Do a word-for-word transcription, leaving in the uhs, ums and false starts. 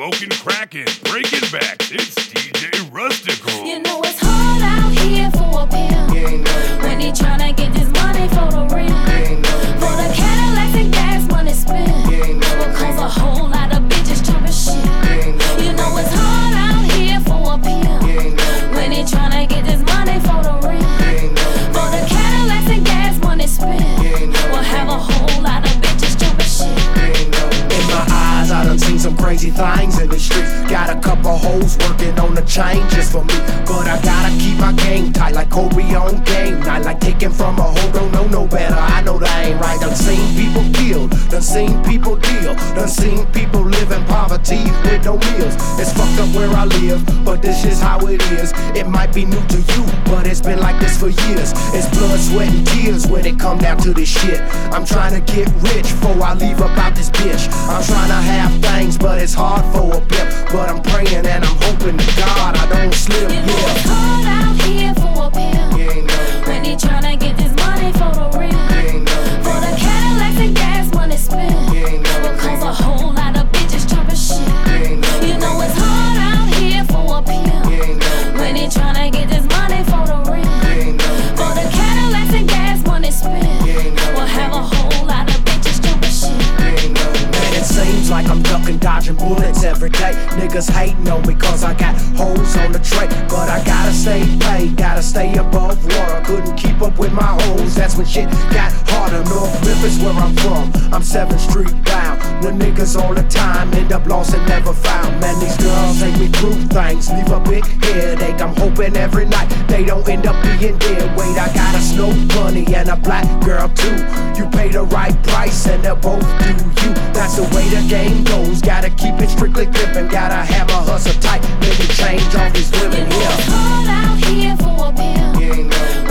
smoking, cracking, breaking back. It's D J Rustical. You know it's hard out here for a pimp. You ain't know. When he tryna get this money for the rent. You ain't know. For the Cadillacs and gas money spent. You ain't know. Because a whole lot of bitches jumping shit. You ain't know. You know it's hard out here for a pimp. You ain't know. When he tryna get this money for the rent. You ain't know. For the Cadillacs and gas money spent. You ain't know. We'll have a whole lot of bitches jumping shit. You ain't know. In my eyes, I done seen some crazy things in the streets. Got a couple hoes working on the chain just for me. But I gotta keep my game tight like Kobe on game night. Like taking from a hoe, don't know no better. I know that ain't right. Done seen people killed, done seen people deal. Done seen people live in poverty with no meals. It's fucked up where I live, but this is how it is. It might be new to you, but it's been like this for years. It's blood, sweat, and tears when it come down to this shit. I'm trying to get rich before I leave about this bitch. I'm trying to have things, but it's hard for a pimp. But I'm praying and I'm hoping to God I don't slip, You know yeah. it's hard out here for a pimp. You ain't know. When he tryna get this money for the rent. You ain't know. For the Cadillacs and gas money spent. You ain't know. Because a whole lot of bitches jumping shit. You ain't know. You know it's hard out here for a pimp. You ain't know. When he tryna get this money for the rent. You ain't know. For the Cadillacs and gas money spent. You ain't know. We'll have a whole lot of bitches jumping shit. You ain't know. Man, it seems like I'm ducking, dodging bullets every day. Niggas hating on me cause I got hoes on the tray. But I gotta stay paid, gotta stay above water. Couldn't keep up with my hoes, that's when shit got harder. North Memphis where I'm from, I'm seventh Street bound. The niggas all the time end up lost and never found. Man, these girls take me through things, leave a big headache. I'm hoping every night they don't end up being dead. Wait, I got a snow bunny and a black girl too. You pay the right price and they'll both do you. That's the way the game goes, gotta keep it strictly pimpin'. Gotta have a hustle tight, make it change all these women You know here. it's hard out here for a pimp. You ain't know.